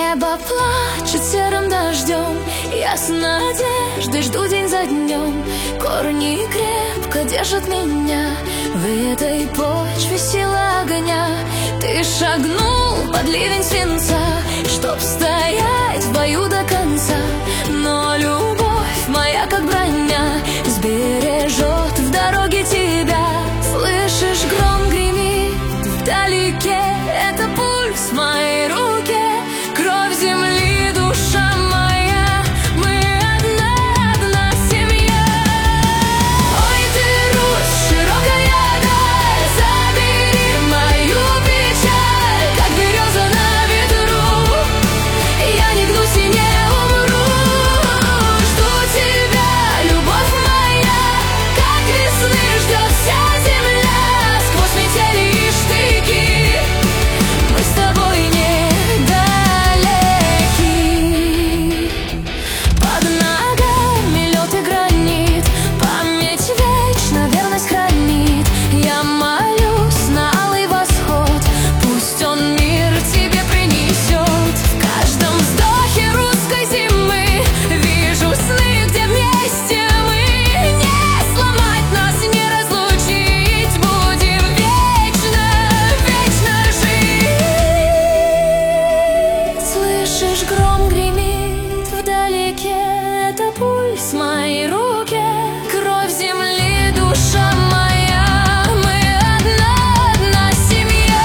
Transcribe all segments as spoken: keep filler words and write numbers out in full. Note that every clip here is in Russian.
Небо плачет серым дождем, я с надеждой жду день за днем. Корни крепко держат меня, в этой почве сила огня. Ты шагнул под ливень свинца, чтоб стоять в бою до конца. Но любовь моя, как броня, сбережет в дороге тебя. Слышишь, гром гремит вдалеке, это пульс в моей руке. Кровь земли, душа моя, мы одна, одна семья. Ой, ты, Русь, широкая даль, забери мою печаль, как береза на ветру. Я не гнусь и не умру, жду тебя, любовь моя, как весны ждет вся земля. Сквозь метели и штыки мы с тобой не с моей руки. Кровь земли, душа моя, мы одна, одна семья.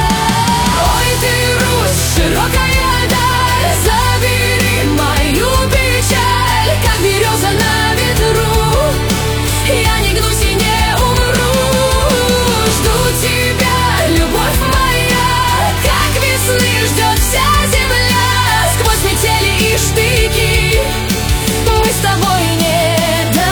Ой, ты, Русь, широкая даль, забери мою печаль, как береза на ветру. Я не гнусь и не умру, жду тебя, любовь моя, как весны ждет вся земля. Сквозь метели и штыки мы с тобой недалеки.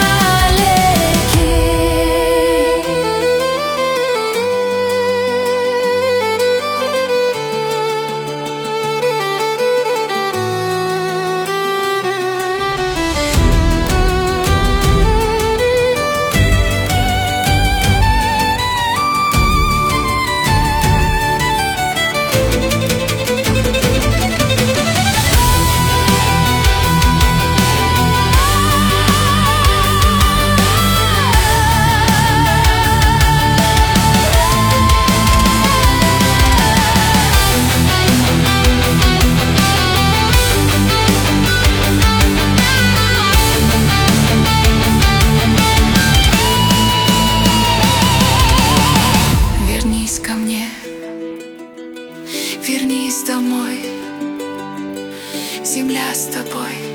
Вернись домой, земля с тобой.